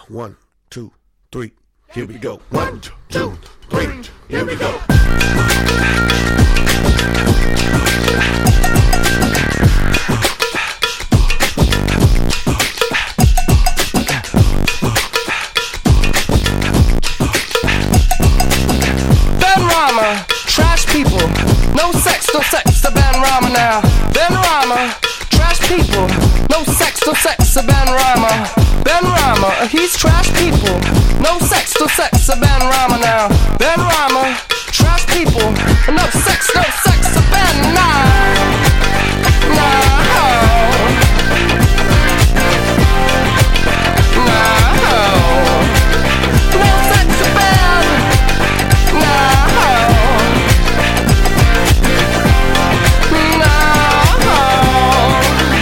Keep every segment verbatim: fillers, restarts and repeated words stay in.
One, two, three, here we go. One, two, three, here we go. Ben-Rama, trash people, no sex, no sex, the Ben-Rama now. Ben-Rama, trash people, no sex, no sex, the Ben-Rama. Ben-Rama, he's trash people, no sex, no sex, the Ben-Rama now. Ben-Rama, trash people, no sex, no sex, the Ben, nah, nah, nah, no sex, the Ben, nah, nah.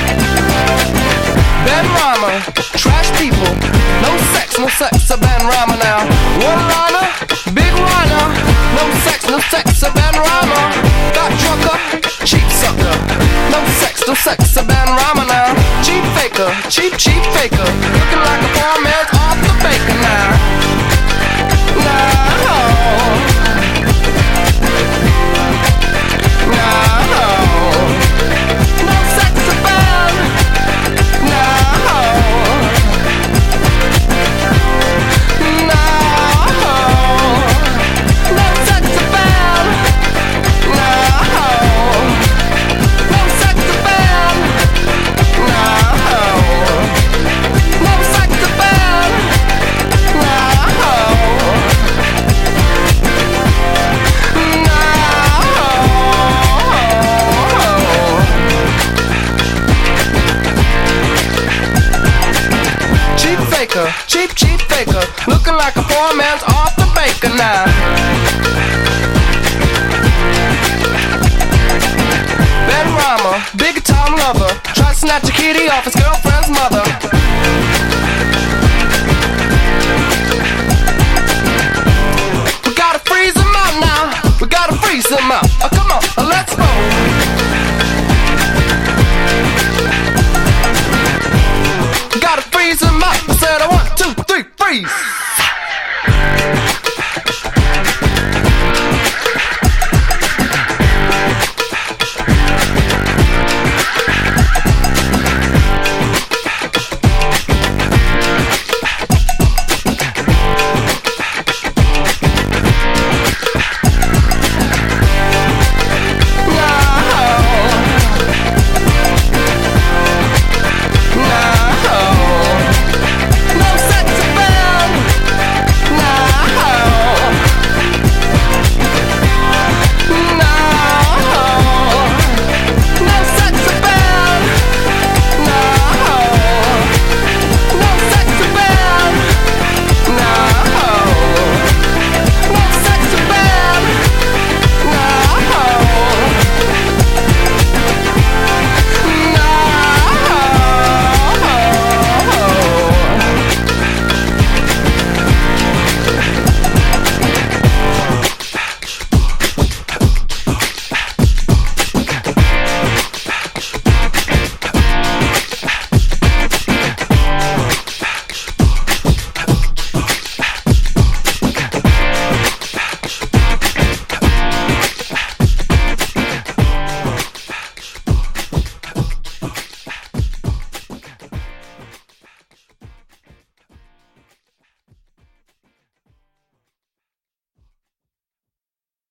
Ben-Rama, trash people, no sex, no sex, a Ben-Rama now. One liner, big liner, no sex, no sex, a Ben-Rama. Got drunker, cheap sucker, no sex, no sex, a Ben-Rama now. Cheap faker, cheap, cheap faker, looking like a poor man's off the baker now. Now, now, no sex, a Ben, now. Cheap, cheap faker, looking like a poor man's off the baker now. Ben-Rama, big time lover, try to snatch a kitty off his girlfriend's mother.